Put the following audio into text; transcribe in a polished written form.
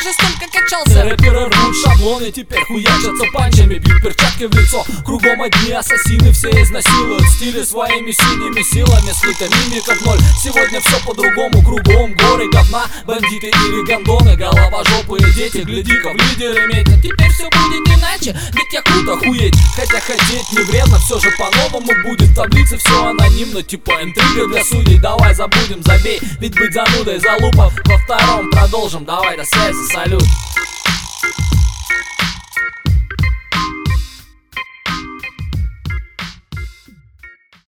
же столько качался. Рэперы рвут шаблоны, теперь хуячатся панчами, бьют перчатки в лицо. Кругом одни ассасины, все изнасилуют стили своими синими силами. Слыта мимика в ноль, сегодня все по-другому. Кругом горы говна, бандиты или гондоны, головожопые дети, гляди-ка в лидеры метят. Теперь все будет иначе, ведь я круто хуеть. Хотя хотеть не вредно, все же по-новому будет. В таблице все анонимно, типа интрига для судей. Давай забудем, забей, ведь быть занудой залупа. Во втором продолжим, давай, до связи, салют.